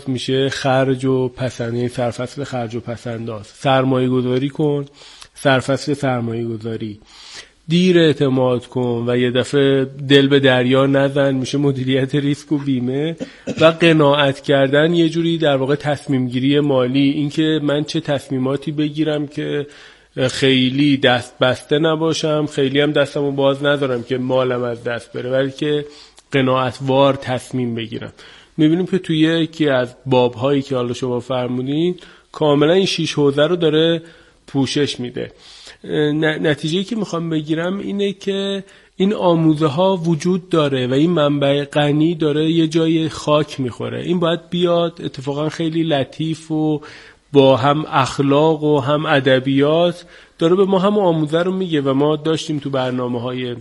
میشه خرج و پسند، یعنی سرفصل خرج و پسنداز. سرمایه گذاری کن، سرفصل سرمایه گذاری. دیر اعتماد کن و یه دفعه دل به دریا نزن، میشه مدیریت ریسک و بیمه. و قناعت کردن، یه جوری در واقع تصمیم گیری مالی، اینکه من چه تصمیماتی بگیرم که خیلی دست بسته نباشم، خیلی هم دستمو باز ندارم که مالم از دست بره، بلکه قناعتوار تصمیم بگیرم. میبینیم که توی یکی از باب‌هایی که حالا شما فرمودید کاملا این 6 حوزه رو داره پوشش میده. نتیجه‌ای که میخوام بگیرم اینه که این آموزه ها وجود داره و این منبع غنی داره یه جای خاک میخوره. این باید بیاد اتفاقا خیلی لطیف و با هم اخلاق و هم ادبیات داره به ما هم آموزه رو میگه. و ما داشتیم تو برنامه‌های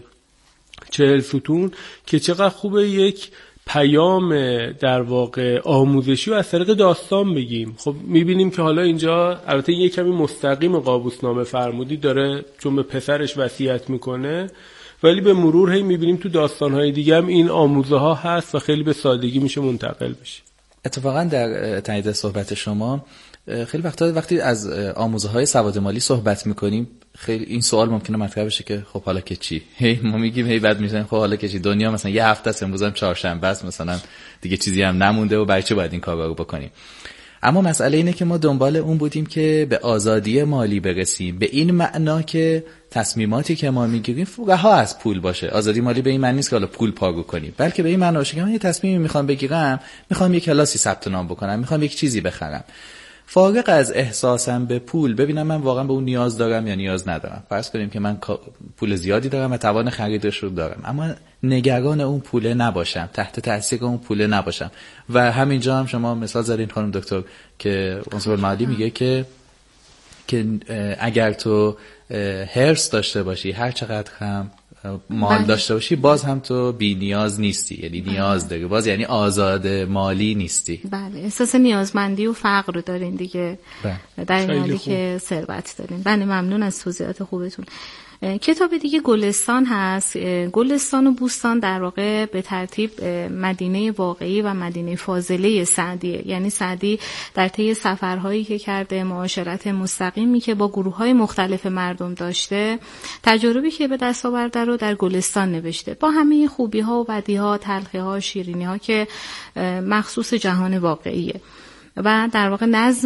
40 ستون که چقدر خوبه یک پیام در واقع آموزشی و از طریق داستان بگیم. خب میبینیم که حالا اینجا البته یه کمی مستقیم قابوسنامه فرمودی داره چون به پسرش وصیت میکنه، ولی به مرور هی میبینیم تو داستانهای دیگه هم این آموزه ها هست و خیلی به سادگی میشه منتقل بشه. اتفاقا در تایید صحبت شما خیلی وقتی از آموزه های سواد مالی صحبت میکنیم خیلی این سوال ممکنه مطرح بشه که خب حالا که چی؟ ما میگیم بعد میشن خب حالا که چی؟ دنیا مثلا یه هفته است، امروز هم چهارشنبه است، مثلا دیگه چیزی هم نمونده و برای چه باید این کارا رو بکنیم؟ اما مسئله اینه که ما دنبال اون بودیم که به آزادی مالی برسیم، به این معنا که تصمیماتی که ما میگیریم رها از پول باشه. آزادی مالی به این معنی نیست که حالا پول پارو کنیم، بلکه به این معنا باشه که من یه تصمیمی میخوام بگیرم، میخوام یه کلاسی ثبت نام بکنم، میخوام یک چیزی بخرم، فارغ از احساسم به پول ببینم من واقعا به اون نیاز دارم یا نیاز ندارم. فرض کنیم که من پول زیادی دارم و توان خریدش رو دارم، اما نگران اون پوله نباشم، تحت تاثیر اون پوله نباشم. و همینجا هم شما مثال زدین خانم دکتر که عنصر مالی میگه که اگر تو هرس داشته باشی، هر چقدر هم مال داشته باشی، باز هم تو بی نیاز نیستی، یعنی نیاز داری، باز یعنی آزاد مالی نیستی. بله، احساس نیازمندی و فقر رو دارین دیگه در این حالی که ثروت دارین. بله، ممنون از توضیحات خوبتون. کتاب دیگه گلستان هست. گلستان و بوستان در واقع به ترتیب مدینه واقعی و مدینه فاضله سعدیه. یعنی سعدی در طی سفرهایی که کرده، معاشرت مستقیمی که با گروه‌های مختلف مردم داشته، تجاربی که به دست آورده رو در گلستان نوشته، با همه خوبی‌ها و بدی‌ها، تلخی‌ها، شیرینی‌ها که مخصوص جهان واقعیه. و در واقع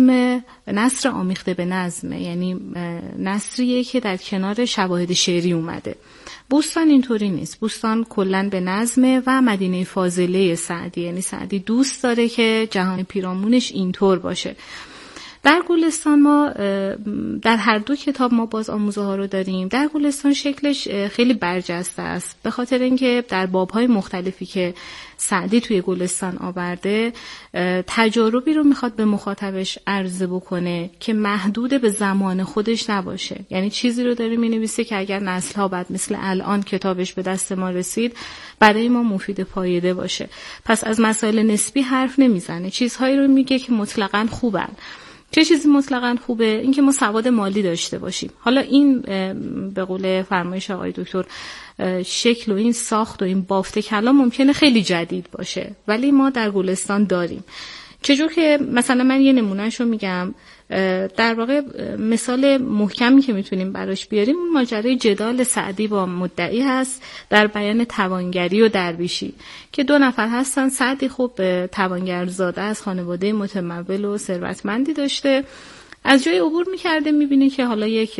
نثر آمیخته به نظم، یعنی نثریه که در کنار شواهد شعری اومده. بوستان اینطوری نیست. بوستان کلن به نظمه و مدینه فاضله سعدی، یعنی سعدی دوست داره که جهان پیرامونش اینطور باشه. در گلستان ما در هر دو کتاب ما باز آموزه ها رو داریم. در گلستان شکلش خیلی برجسته است، به خاطر اینکه در بابهای مختلفی که سعدی توی گلستان آورده تجاربی رو میخواد به مخاطبش عرضه بکنه که محدود به زمان خودش نباشه. یعنی چیزی رو داره مینویسه که اگر نسل‌ها بعد مثل الان کتابش به دست ما رسید برای ما مفید پایده باشه. پس از مسائل نسبی حرف نمیزنه، چیزهایی رو میگه که مطلقاً خوبن. چه چیزی مطلقاً خوبه؟ این که ما سواد مالی داشته باشیم. حالا این به قول فرمایش آقای دکتر شکل و این ساخت و این بافت کلام ممکنه خیلی جدید باشه، ولی ما در گلستان داریم. چجور که مثلا من یه نمونهشو میگم، در واقع مثال محکمی که میتونیم براش بیاریم اون ماجرای جدال سعدی با مدعی هست در بیان توانگری و درویشی که دو نفر هستن. سعدی خب توانگرزاده از خانواده متمول و ثروتمندی داشته، از جای عبور میکرده میبینه که حالا یک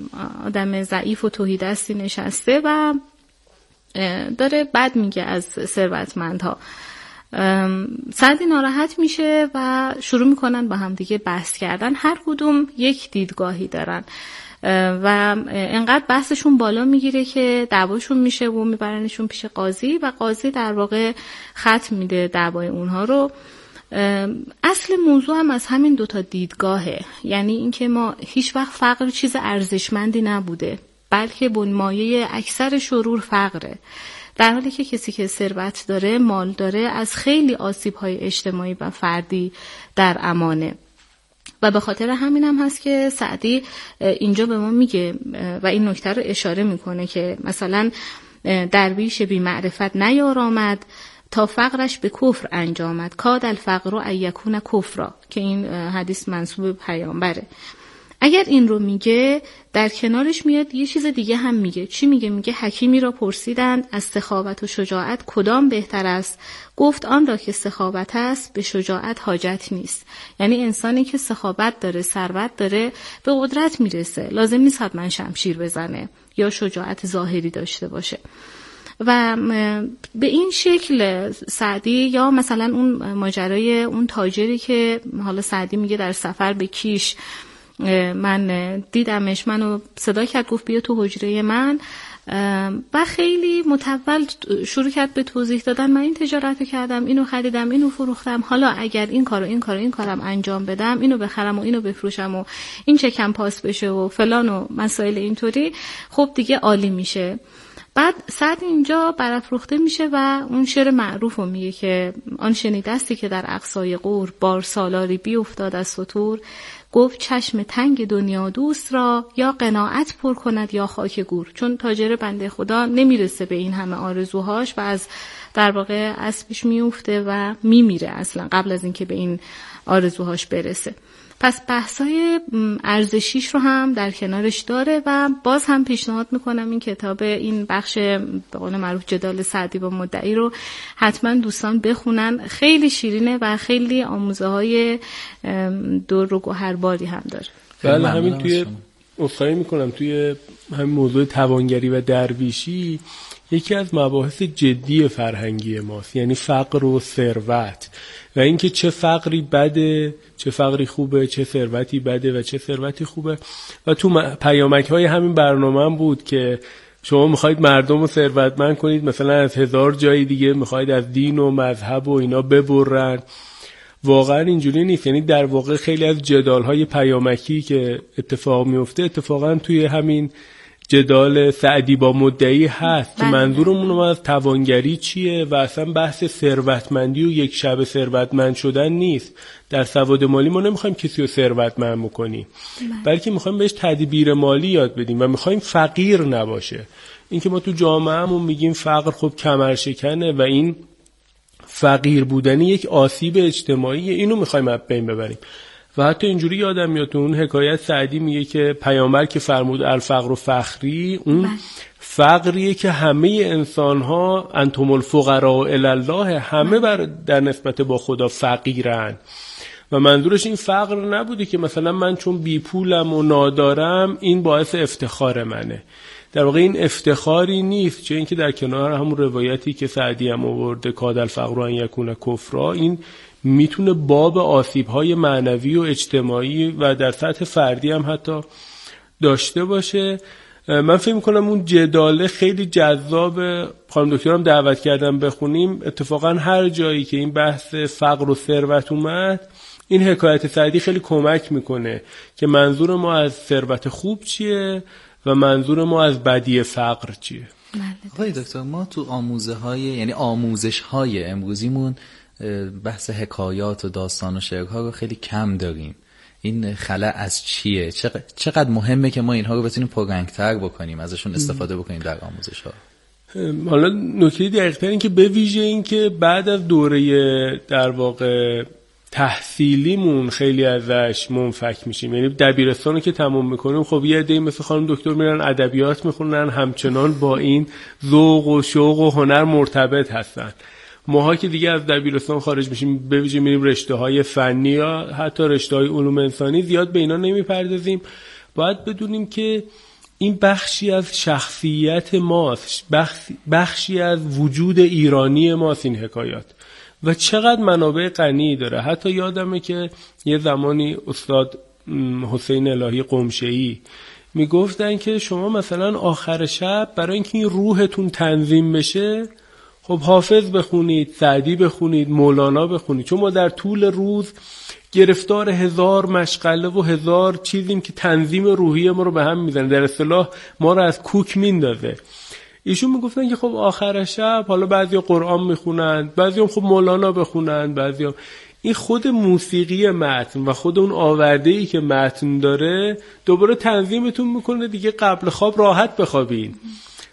آدم ضعیف و تهیدستی نشسته و داره بد میگه از ثروتمندها. سعدی ناراحت میشه و شروع میکنن با هم دیگه بحث کردن. هر کدوم یک دیدگاهی دارن و انقدر بحثشون بالا میگیره که دعواشون میشه و میبرنشون پیش قاضی و قاضی در واقع ختم میده دعوای اونها رو. اصل موضوع هم از همین دوتا دیدگاهه، یعنی اینکه ما هیچ وقت فقر چیز ارزشمندی نبوده، بلکه بنمایه اکثر شرور فقره، در حالی که کسی که ثروت داره، مال داره، از خیلی آسیب‌های اجتماعی و فردی در امانه. و به خاطر همین هم هست که سعدی اینجا به ما میگه و این نکته رو اشاره میکنه که مثلا درویش بی معرفت نیارامد، تا فقرش به کفر انجامد، کاد الفقر ان یکون کفرا، که این حدیث منسوب به پیامبره. اگر این رو میگه، در کنارش میاد یه چیز دیگه هم میگه. چی میگه؟ میگه حکیمی را پرسیدند از سخاوت و شجاعت کدام بهتر است؟ گفت آن را که سخاوت است به شجاعت حاجت نیست. یعنی انسانی که سخاوت داره، ثروت داره، به قدرت میرسه، لازم نیست حتما شمشیر بزنه یا شجاعت ظاهری داشته باشه. و به این شکل سعدی، یا مثلا اون ماجرای اون تاجری که حالا سعدی میگه در سفر به کیش من دیدمش، منو صدا کرد گفت بیا تو حجره من، و خیلی متول شروع کرد به توضیح دادن من این تجارت کردم، اینو خریدم، اینو فروختم، حالا اگر این کارم انجام بدم، اینو بخرم و اینو بفروشم و این چکم پاس بشه و فلان و مسائل اینطوری، خب دیگه عالی میشه. بعد سعد اینجا برافروخته میشه و اون شعر معروف رو میگه که آن شنیدستی که در اقصای غور بار سالاری بی افتاد از سطور، گفت چشم تنگ دنیا دوست را یا قناعت پر کند یا خاک گور. چون تاجر بنده خدا نمیرسه به این همه آرزوهاش و از در واقع اسبش میفته و میمیره اصلا قبل از اینکه به این آرزوهاش برسه. پس بحثای ارزشیش رو هم در کنارش داره و باز هم پیشنهاد میکنم این کتاب، این بخش به قول معروف جدال سعدی با مدعی رو حتما دوستان بخونن. خیلی شیرینه و خیلی آموزه های در و گوهرباری هم داره. بله، همین توی اصخایی میکنم توی همین موضوع توانگری و درویشی یکی از مباحث جدی فرهنگی ماست، یعنی فقر و ثروت و اینکه چه فقری بده، چه فقری خوبه، چه ثروتی بده و چه ثروتی خوبه. و تو پیامک‌های همین برنامه هم بود که شما میخواید مردم رو ثروتمند کنید، مثلا از 1000 جای دیگه میخواید از دین و مذهب و اینا ببرن. واقعا اینجوری نیست. یعنی در واقع خیلی از جدال‌های پیامکی که اتفاق میفته اتفاقا توی همین جدال سعدی با مدعی هست که منظورمون از توانگری چیه و اصلا بحث ثروتمندی و یک شب ثروتمند شدن نیست. در سواد مالی ما نمیخوایم کسی رو ثروتمند بکنیم، بلکه میخوایم بهش تدبیر مالی یاد بدیم و میخوایم فقیر نباشه. این که ما تو جامعهمون میگیم فقر، خب کمرشکنه و این فقیر بودنی یک آسیب اجتماعیه، اینو میخوایم از بین ببریم. و حتی اینجوری یادم میاد تو اون حکایت سعدی میگه که پیامبر که فرمود الفقر و فخری، اون فقریه که همه انسان‌ها انتم الفقراء الی الله، همه در نسبت با خدا فقیرن. و منظورش این فقر نبوده که مثلا من چون بی پولم و نادارم این باعث افتخار منه. در واقع این افتخاری نیست، چه اینکه در کنار همون روایتی که سعدی هم آورده کاد الفقر ان یکون کفرا، این میتونه باب آسیب‌های معنوی و اجتماعی و در سطح فردی هم حتی داشته باشه. من فکر می‌کنم اون جداله خیلی جذاب. خانم دکترم دعوت کردم بخونیم. اتفاقا هر جایی که این بحث فقر و ثروت اومد، این حکایت سعدی خیلی کمک میکنه که منظور ما از ثروت خوب چیه و منظور ما از بدی فقر چیه. آقای دکتر، ما تو آموزش‌های امروزیمون بحث حکایات و داستان و شعرها رو خیلی کم داریم. این خلأ از چیه؟ چقدر مهمه که ما اینها رو بتونیم پررنگ‌تر بکنیم، ازشون استفاده بکنیم در آموزش‌ها؟ حالا نکته دقیق‌تر این که به ویژه این که بعد از دوره در واقع تحصیلیمون خیلی ازش منفک میشیم. یعنی دبیرستان رو که تمام میکنیم، خب یه عده‌ای مثل خانم دکتر میرن ادبیات میخونن، همچنان با این ذوق و شوق و هنر مرتبط هستن. ماها که دیگه از دبیرستان خارج میشیم، به ویژه میریم رشته‌های فنی یا حتی رشته‌های علوم انسانی، زیاد به اینا نمیپردازیم. باید بدونیم که این بخشی از شخصیت ماست، بخشی از وجود ایرانی ماست این حکایات، و چقدر منابع غنی داره. حتی یادمه که یه زمانی استاد حسین الهی قمشه‌ای میگفتن که شما مثلا آخر شب برای اینکه این روحتون تنظیم بشه، خب حافظ بخونید، سعدی بخونید، مولانا بخونید، چون ما در طول روز گرفتار 1000 مشغله و 1000 چیزیم که تنظیم روحی ما رو به هم میزنه، در اصطلاح ما رو از کوک میندازه. ایشون میگفتن که خب آخر شب حالا بعضیا قرآن میخونن، بعضیا خب مولانا بخونن، بعضیا این خود موسیقی متن و خود اون آورده‌ای که متن داره دوباره تنظیمتون میکنه دیگه، قبل خواب راحت بخوابین.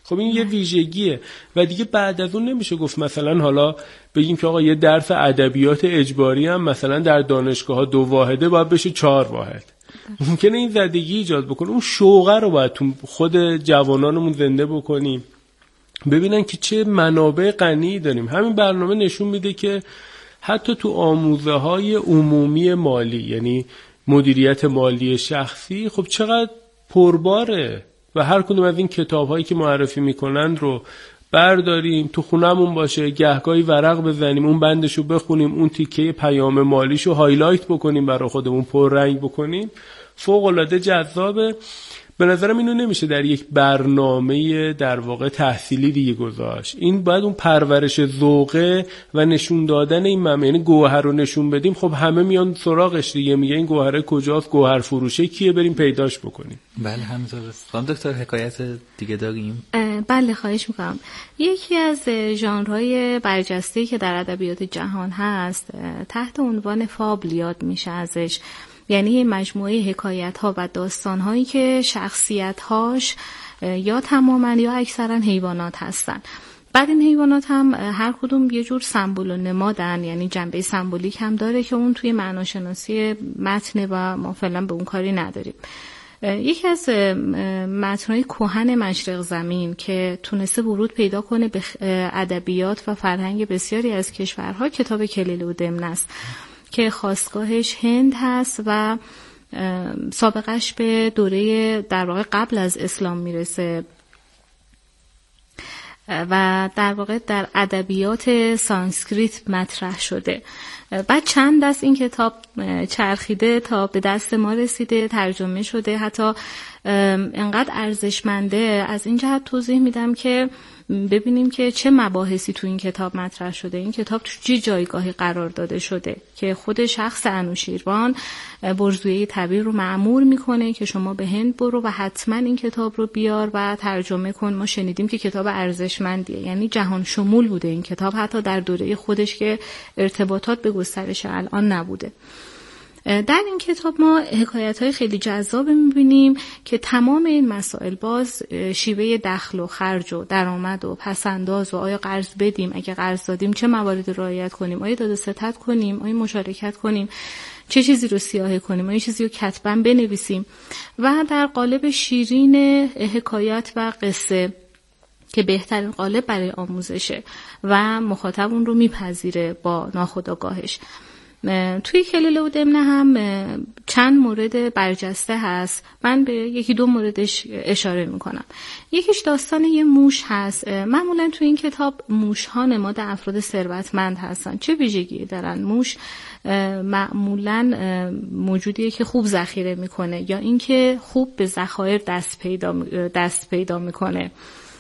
خب این یه ویژگیه و دیگه بعد از اون نمیشه گفت مثلا حالا بگیم که آقا یه درس ادبیات اجباری هم مثلا در دانشگاه‌ها 2 واحده باید بشه 4 واحد. ممکنه این زدگی ایجاد بکنه. اون شوقه رو باید تو خود جوانانمون زنده بکنیم، ببینن که چه منابع غنی داریم. همین برنامه نشون میده که حتی تو آموزه‌های عمومی مالی، یعنی مدیریت مالی شخصی، خب چقدر پرباره و هر کدوم از این کتاب‌هایی که معرفی میکنن رو برداریم تو خونمون باشه، گهگاهی ورق بزنیم، اون بندشو بخونیم، اون تیکه پیام مالیشو هایلایت بکنیم، برای خودمون پررنگ بکنیم، فوق‌العاده جذابه. به نظرم اینو نمیشه در یک برنامه در واقع تحصیلی دیگه گذاشت. این باید اون پرورش ذوقه و نشون دادن این یعنی گوهر رو نشون بدیم. خب همه میان سراغش دیگه، میگه این گوهره کجاست، گوهر فروشه کیه، بریم پیداش بکنیم. بله همینطوره. خانم دکتر حکایت دیگه داریم؟ بله خواهش میکنم. یکی از ژانرهای برجسته‌ای که در ادبیات جهان هست تحت عنوان فابل یاد میشه ازش، یعنی مجموعه حکایت‌ها و داستان‌هایی که شخصیت‌هاش یا تماماً یا اکثراً حیوانات هستن. بعد این حیوانات هم هر کدوم یه جور سمبل و نمادن، یعنی جنبه سمبولیک هم داره که اون توی معناشناسی متن و ما فعلا به اون کاری نداریم. یکی از متن‌های کهن مشرق زمین که تونسته ورود پیدا کنه به ادبیات و فرهنگ بسیاری از کشورها کتاب کلیله و دمنه است که خاستگاهش هند هست و سابقش به دوره در واقع قبل از اسلام میرسه و در واقع در ادبیات سانسکریت مطرح شده. بعد چند دست این کتاب چرخیده تا به دست ما رسیده، ترجمه شده، حتی انقدر ارزشمنده. از این جهت توضیح میدم که ببینیم که چه مباحثی تو این کتاب مطرح شده، این کتاب تو چه جایگاهی قرار داده شده که خود شخص انوشیروان برزویه تعبیر رو مأمور میکنه که شما به هند برو و حتما این کتاب رو بیار و ترجمه کن. ما شنیدیم که کتاب ارزشمندیه، یعنی جهان شمول بوده این کتاب، حتی در دوره خودش که ارتباطات به گسترش الان نبوده. در این کتاب ما حکایت‌های خیلی جذاب می‌بینیم که تمام این مسائل باز شیوه دخل و خرج و درآمد و پس‌انداز و آیا قرض بدیم، اگه قرض دادیم چه مواردی رعایت کنیم، آیا داد و ستد کنیم، آیا مشارکت کنیم، چه چیزی رو سیاهی کنیم، آیا چیزی رو کتباً بنویسیم و در قالب شیرین حکایت و قصه که بهترین قالب برای آموزشه و مخاطب اون رو میپذیره با ناخودآگاهش. توی کلیله و دمنه هم چند مورد برجسته هست، من به 1-2 موردش اشاره میکنم. یکیش داستان یه موش هست. معمولا توی این کتاب موش ها نماد افراد ثروتمند هستن. چه ویژگی دارن؟ موش معمولا موجودیه که خوب ذخیره میکنه یا اینکه خوب به ذخایر دست پیدا میکنه،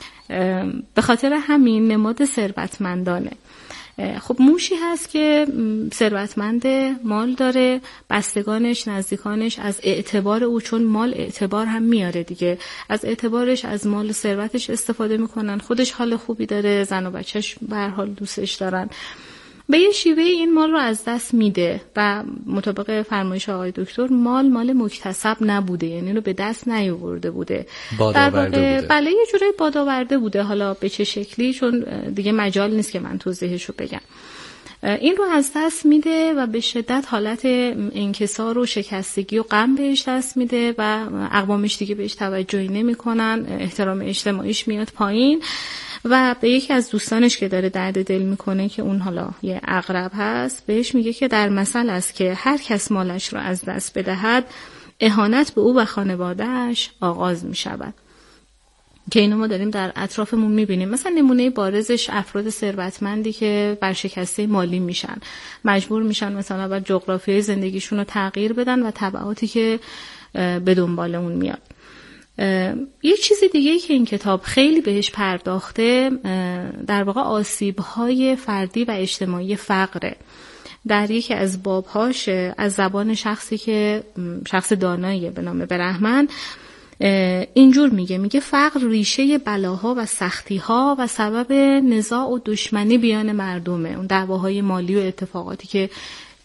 به خاطر همین نماد ثروتمندانه. خب موشی هست که ثروتمند، مال داره، بستگانش، نزدیکانش از اعتبار او، چون مال اعتبار هم میاره دیگه، از اعتبارش، از مال ثروتش استفاده میکنن، خودش حال خوبی داره، زن و بچهش به هر حال دوستش دارن، به یه شیوه این مال رو از دست میده و مطابق فرمایش آقای دکتر مال مکتسب نبوده، یعنی رو به دست نیاورده بوده، بادآورده بوده. بله یه جوری بادآورده بوده، حالا به چه شکلی چون دیگه مجال نیست که من توضیحش رو بگم. این رو از دست میده و به شدت حالت انکسار و شکستگی و غم بهش دست میده و اقوامش دیگه بهش توجهی نمیکنن، احترام اجتماعیش میاد پایین و به یکی از دوستانش که داره درد دل میکنه که اون حالا یه عقرب هست بهش میگه که در مثل است که هر کس مالش رو از دست بدهد اهانت به او و خانواده‌اش آغاز میشود، که اینو ما داریم در اطرافمون میبینیم. مثلا نمونه بارزش افراد ثروتمندی که برشکسته مالی میشن، مجبور میشن مثلا بعد جغرافیای زندگیشون رو تغییر بدن و تبعاتی که به دنبال اون میاد. یه چیز دیگه که این کتاب خیلی بهش پرداخته در واقع آسیب‌های فردی و اجتماعی فقره. در یکی از باب‌هاش از زبان شخصی که شخص داناییه به نام برهمن اینجور میگه فقر ریشه بلاها و سختی‌ها و سبب نزاع و دشمنی بیان مردمه، اون دعواهای مالی و اتفاقاتی که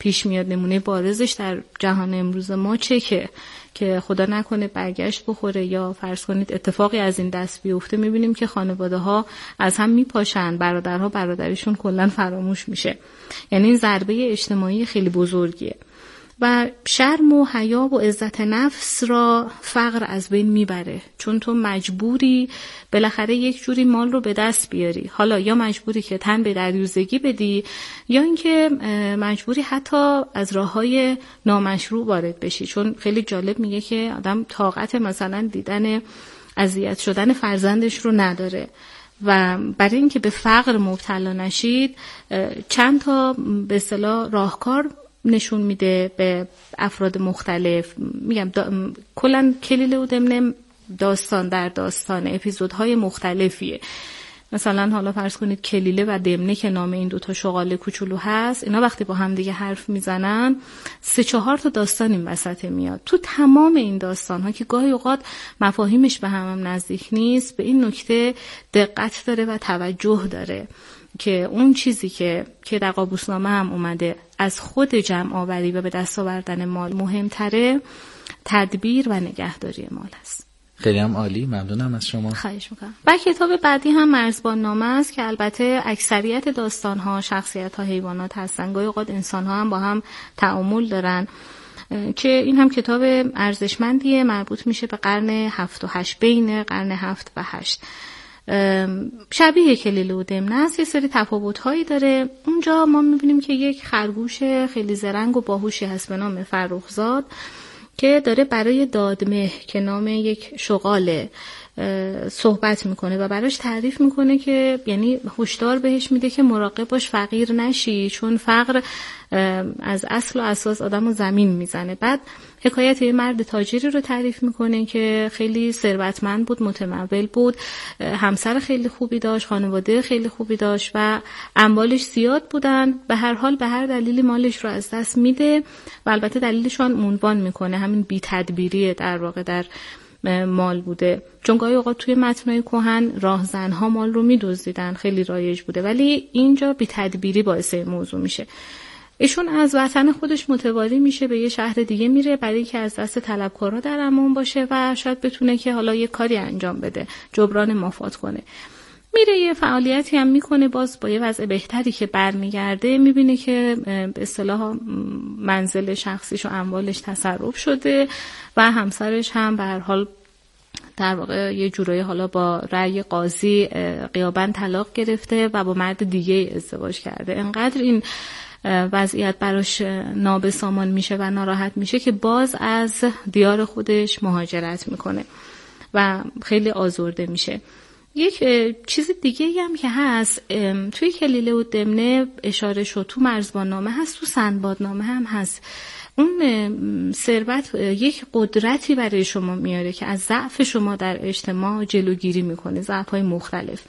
پیش میاد. نمونه بارزش در جهان امروز ما چکه که خدا نکنه برگشت بخوره یا فرض کنید اتفاقی از این دست بیفته، میبینیم که خانواده ها از هم میپاشن، برادرها برادریشون کلا فراموش میشه. یعنی این ضربه اجتماعی خیلی بزرگیه و شرم و حیا و عزت نفس را فقر از بین میبره، چون تو مجبوری بالاخره یک جوری مال رو به دست بیاری. حالا یا مجبوری که تن به دریوزگی بدی یا اینکه مجبوری حتی از راههای نامشروع وارد بشی، چون خیلی جالب میگه که آدم طاقت مثلا دیدن اذیت شدن فرزندش رو نداره و برای اینکه به فقر مبتلا نشید چند تا به اصطلاح راهکار نشون میده به افراد مختلف. میگم کلا کلیله و دمنه داستان در داستان اپیزودهای مختلفیه. مثلا حالا فرض کنید کلیله و دمنه که نام این دوتا شغال کوچولو هست، اینا وقتی با هم دیگه حرف میزنن 3-4 تا داستان این وسط میاد. تو تمام این داستان ها که گاهی اوقات مفاهیمش به هم نزدیک نیست، به این نکته دقت داره و توجه داره که اون چیزی که در قابوسنامه هم اومده از خود جمع آوری و به دست آوردن مال مهمتره، تدبیر و نگهداری مال است. خیلی هم عالی، ممنونم از شما. خواهش میکنم. و کتاب بعدی هم مرزبان نامه است که البته اکثریت داستان‌ها شخصیت‌ها حیوانات هستن، گاهی اوقات انسان‌ها هم با هم تعامل دارن، که این هم کتاب ارزشمندیه، مربوط میشه به قرن 7 و 8، بین قرن 7 و 8. شبیه کلیله و دمنه است، یه سری تفاوت‌هایی داره. اونجا ما می‌بینیم که یک خرگوش خیلی زرنگ و باهوشی هست به نام فرخزاد که داره برای دادمه که نام یک شغاله صحبت میکنه و براش تعریف میکنه که یعنی هشدار بهش میده که مراقب باش فقیر نشی، چون فقر از اصل و اساس آدمو زمین میزنه. بعد حکایت یه مرد تاجری رو تعریف میکنه که خیلی ثروتمند بود، متمول بود، همسر خیلی خوبی داشت، خانواده خیلی خوبی داشت و اموالش زیاد بودن. به هر حال به هر دلیلی مالش رو از دست میده و البته دلیلشون عنوان میکنه همین بی تدبیریه در واقع در مال بوده، چون گاهی اوقات توی متنای کهن راهزنها مال رو میدزدیدن، خیلی رایج بوده، ولی اینجا بی تدبیری باعث این موضوع میشه. ایشون از وطن خودش متواری میشه، به یه شهر دیگه میره برای اینکه از دست طلبکارا در امان باشه و شاید بتونه که حالا یه کاری انجام بده، جبران مافات کنه. میره یه فعالیتی هم میکنه، باز با یه وضع بهتری که برمیگرده میبینه که به اصطلاح منزل شخصیش و اموالش تصرف شده و همسرش هم به هر حال در واقع یه جورایی حالا با رأی قاضی غیاباً طلاق گرفته و با مرد دیگه ازدواج کرده. انقدر این وضعیت براش نابسامان میشه و ناراحت میشه که باز از دیار خودش مهاجرت میکنه و خیلی آزرده میشه. یک چیز دیگه هم که هست توی کلیله و دمنه اشاره شد، تو مرزبان نامه هست، تو سندباد نامه هم هست. اون ثروت یک قدرتی برای شما میاره که از ضعف شما در اجتماع جلوگیری میکنه، ضعف‌های مختلف.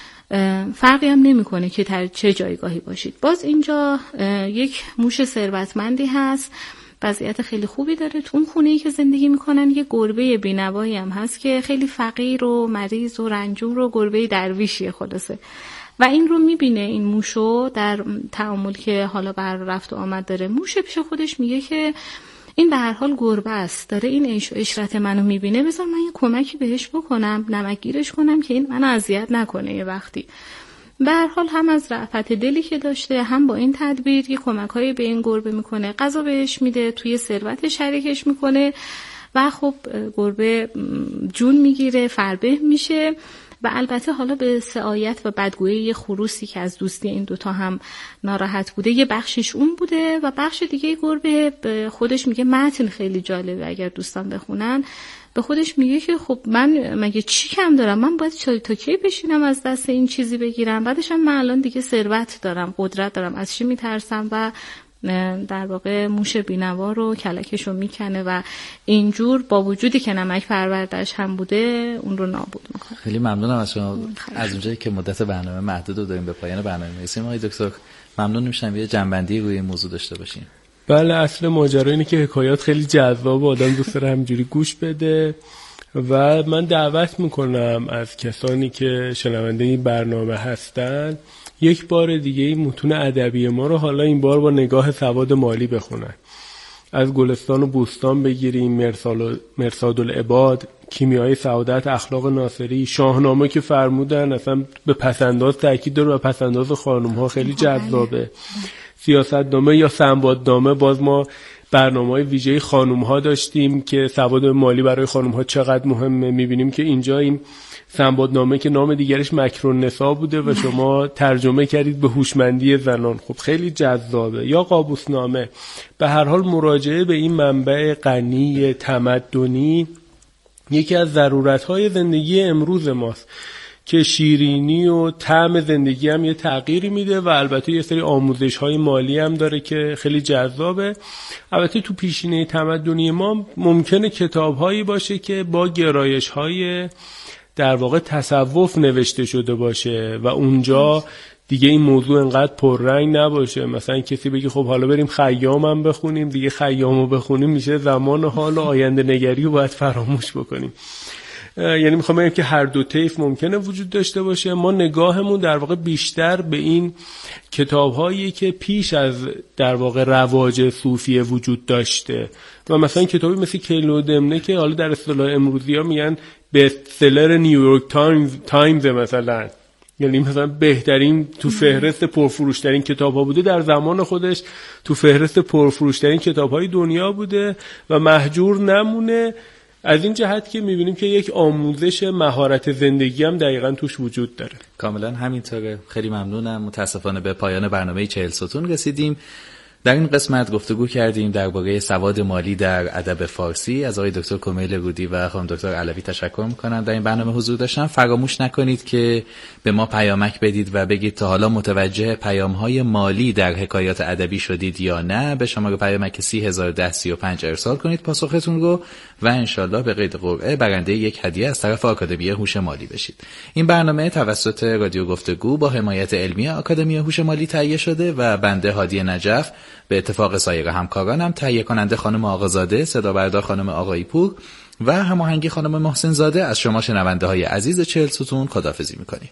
فرقی هم نمیکنه که در چه جایگاهی باشید. باز اینجا یک موش ثروتمندی هست، وضعیت خیلی خوبی داره. تو اون خونه‌ای که زندگی میکنن یه گربه بی‌نوایی هم هست که خیلی فقیر و مریض و رنجور و گربه درویشیه خلاصه. و این رو میبینه این موشو در تعامل که حالا بر رفت و آمد داره. موش پیش خودش میگه که این به هر حال گربه است، داره این عیش و عشرت منو میبینه، بذار من یه کمکی بهش بکنم، نمکگیرش کنم که این منو اذیت نکنه. یه وقتی به هر حال هم از رأفت دلی که داشته، هم با این تدبیر یه کمک‌هایی به این گربه میکنه، غذا بهش میده، توی ثروت شریکش میکنه و خب گربه جون میگیره، فربه میشه. و البته حالا به سعایت و بدگویی یه خروسی که از دوستی این دوتا هم ناراحت بوده، یه بخشش اون بوده و بخش دیگه گربه به خودش میگه، متن خیلی جالبه اگر دوستان بخونن، به خودش میگه که خب من مگه چی کم دارم، من باید تا کی بشینم از دست این چیزی بگیرم، بعدش هم من الان دیگه ثروت دارم، قدرت دارم، از چی میترسم. و در واقع موش بینوا رو کلکشو میکنه و اینجور با وجودی که نمک پروردش هم بوده اون رو نابود میکنه. خیلی ممنونم از شما. از اونجایی که مدت برنامه محدود رو داریم، به پایان برنامه میرسیم، آقای دکتر ممنون میشم یه جنبندی روی این موضوع داشته باشیم. بله، اصل ماجرا اینه که حکایات خیلی جذابه، آدم دوست داره همینجوری گوش بده و من دعوت میکنم از کسانی که شنونده این برنامه هستن یک بار دیگه این متون ادبی ما رو حالا این بار با نگاه سواد مالی بخونن. از گلستان و بوستان بگیریم، مرصاد العباد، کیمیای سعادت، اخلاق ناصری، شاهنامه که فرمودن اصلا به پسنداز تاکید داره و پسنداز خانم ها خیلی جذابه. سیاستنامه یا سنبادنامه، باز ما برنامه‌های ویژه خانم ها داشتیم که سواد مالی برای خانم ها چقدر مهمه. میبینیم که اینجا این سنبادنامه که نام دیگرش مکرالنساء بوده و شما ترجمه کردید به هوشمندی زنان، خب خیلی جذابه. یا قابوسنامه. به هر حال مراجعه به این منبع غنی تمدنی یکی از ضرورت‌های زندگی امروز ماست که شیرینی و طعم زندگی هم یه تغییری میده و البته یه سری آموزش‌های مالی هم داره که خیلی جذابه. البته تو پیشینه تمدنی ما ممکنه کتاب‌هایی باشه که با گرایش‌های در واقع تصوف نوشته شده باشه و اونجا دیگه این موضوع انقدر پررنگ نباشه. مثلا کسی بگه خب حالا بریم خیام هم بخونیم، دیگه خیامو بخونیم میشه زمان حال و آینده نگری رو باید فراموش بکنیم. یعنی میخوام بگم که هر دو طیف ممکنه وجود داشته باشه. ما نگاهمون در واقع بیشتر به این کتاب‌هایی که پیش از در واقع رواج صوفیه وجود داشته و مثلا کتابی مثل کیل و دمنه که حالا در اصطلاح امروزی‌ها میگن بست سلر نیویورک تایمز مثلا، یعنی مثلا بهترین تو فهرست پرفروشترین کتاب‌ها بوده، در زمان خودش تو فهرست پرفروشترین کتاب‌های دنیا بوده و مهجور نمونه. از این جهت که می‌بینیم که یک آموزش مهارت زندگی هم دقیقاً توش وجود داره. کاملا همینطوره. خیلی ممنونم. متاسفانه به پایان برنامه 40 ستون رسیدیم. در این قسمت گفتگو کردیم درباره سواد مالی در ادب فارسی. از آقای دکتر کمیل رودی و خانم دکتر علوی تشکر میکنم در این برنامه حضور داشتن. فراموش نکنید که به ما پیامک بدید و بگید تا حالا متوجه پیام‌های مالی در حکایات ادبی شدید یا نه. به شماره پیامک 301035 ارسال کنید پاسختون رو و انشالله به قید قرعه برنده یک هدیه از طرف آکادمی هوش مالی بشید. این برنامه توسط رادیو گفتگو با حمایت علمی آکادمی هوش مالی تهیه شده و بنده هادی نجف به اتفاق سایر همکارانم، تهیه کننده خانم آقازاده، صدا بردار خانم آقایی پور و هماهنگی خانم محسن زاده، از شما شنونده های عزیز 40 ستون خداحافظی میکنیم.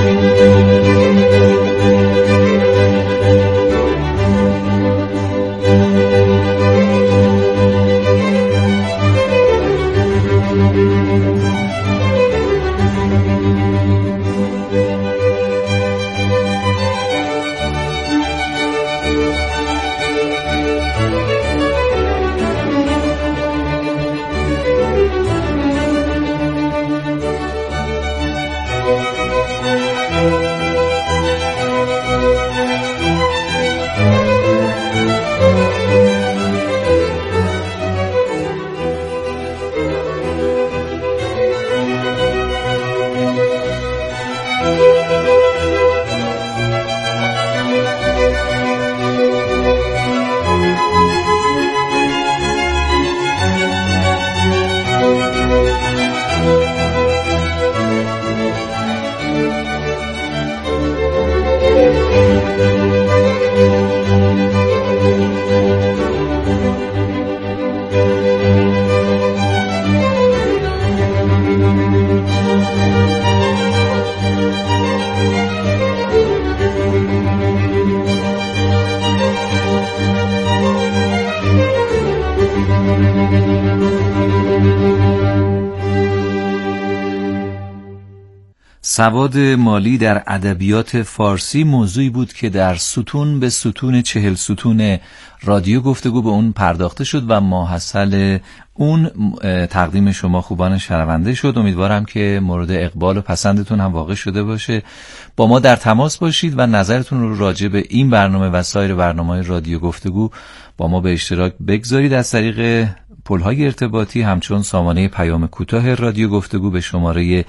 سواد مالی در ادبیات فارسی موضوعی بود که در ستون به ستون 40 ستون رادیو گفتگو به اون پرداخته شد و ماحصل اون تقدیم شما خوبان شنونده شد. امیدوارم که مورد اقبال و پسندتون هم واقع شده باشه. با ما در تماس باشید و نظرتون رو راجع به این برنامه و سایر برنامه‌های رادیو گفتگو با ما به اشتراک بگذارید از طریق پل‌های ارتباطی همچون سامانه پیام کوتاه رادیو گفتگو به شماره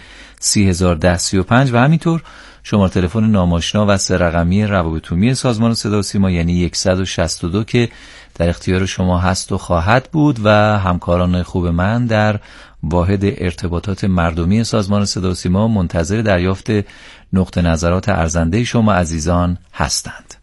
301035 و همینطور شماره تلفن ناماشنا و 3 رقمی روابط عمومی سازمان صدا و سیما یعنی 162 که در اختیار شما هست و خواهد بود و همکاران خوب من در واحد ارتباطات مردمی سازمان صدا و سیما منتظر دریافت نقطه نظرات ارزنده شما عزیزان هستند.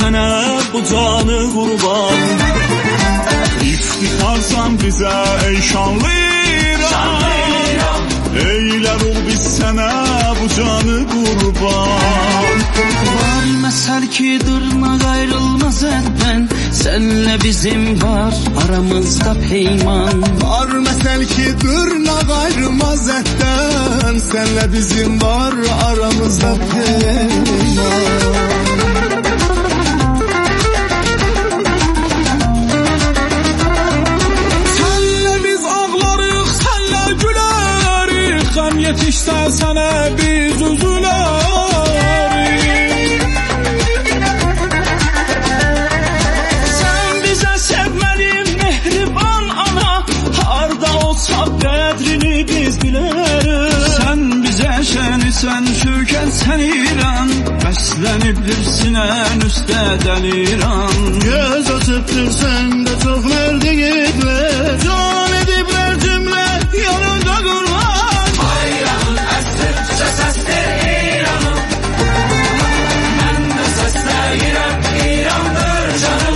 sənə bu canı qurban. İftixarsan bizə ey şanlı İran, eylər ol biz sənə bu canı qurban. Var məsəl ki dırnaq ayrılmaz əldən, sənlə bizim var aramızda peyman. Var məsəl ki dırnaq ayrılmaz əldən, sənlə bizim var aramızda peyman. Qəm yetişsə sənə biz üzülərik. Sən bizə sevməlim mehriban ana, harda olsa qədrini biz bilərik. Sən bizə şənisən, şökənsən İran, bəslənibdir sinən üstə dəliran. Göz açıbdır səndə çox mərd yiğitlər, can ediblər cümlə yanında qurban. Səsdir İranım, mən də səsləyirəm İrandır canım.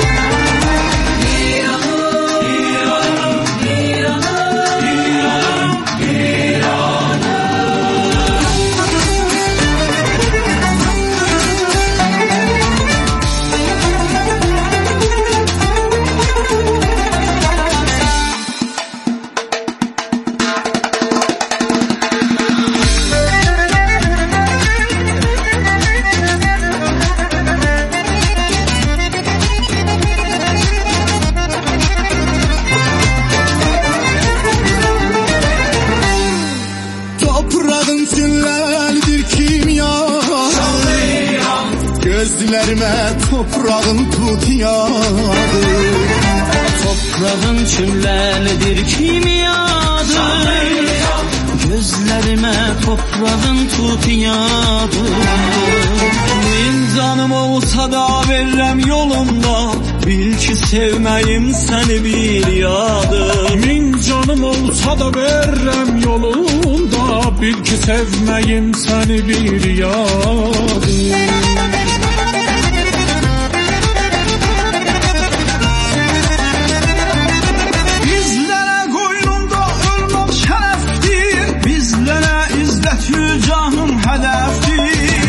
İranım, İranım, İranım, İranım, gözlərimə toprağın tutiyadı. Toprağın çimləlidir kimyadır, gözlərimə toprağın tutiyadı. Min canım olsa da verirəm yolunda, bil ki sevməyim səni bir yadır. Min canım olsa da verirəm yolunda, bil ki sevməyim səni bir yadır. Canım hədəfdir,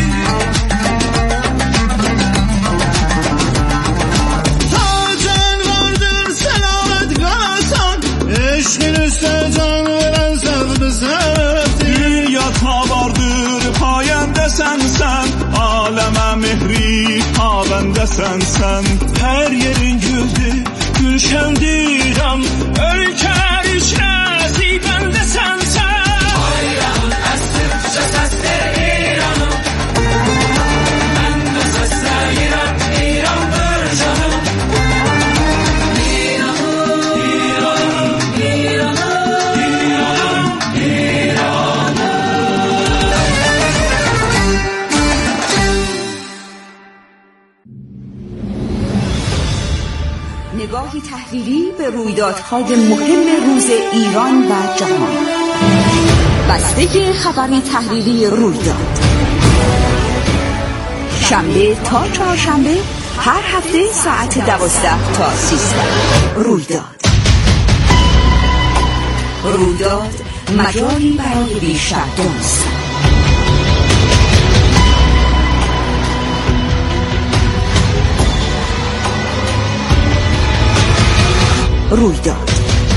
ta can vardır səlamət qarasan, eşqin üstə can verən səvd-i səvdir. Dünyada vardır payəndə sənsən, aləmə mehri pabəndə sənsən. Hər yerin güldür, gülşəndirəm, ölkələr içrə zibəndə sənsən. Səsdir İranım, mən də səsləyirəm İrandır canım. İranım, İranım, İranım, İranım, İranım. نگاهی تحلیلی به رویدادهای مهم روز ایران و جهان. بسته خبری تحلیلی رویداد، شنبه تا چهارشنبه هر هفته ساعت 12 تا 13. رویداد مجالی برای بیشتر دانستن. رویداد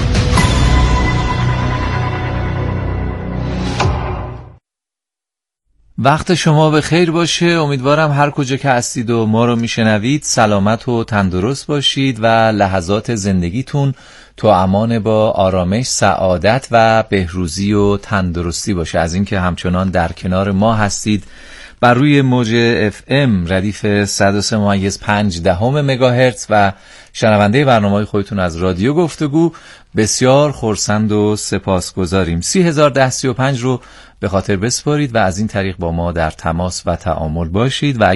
وقت شما به خیر باشه. امیدوارم هر کجا که هستید و ما رو میشنوید سلامت و تندرست باشید و لحظات زندگیتون تو امان با آرامش، سعادت و بهروزی و تندرستی باشه. از اینکه همچنان در کنار ما هستید بر روی موج FM ردیف 103.5 مگاهرتز و شنونده برنامه‌های خودتون از رادیو گفتگو بسیار خرسند و سپاسگزاریم. 30,010-35 رو به خاطر بسپارید و از این طریق با ما در تماس و تعامل باشید و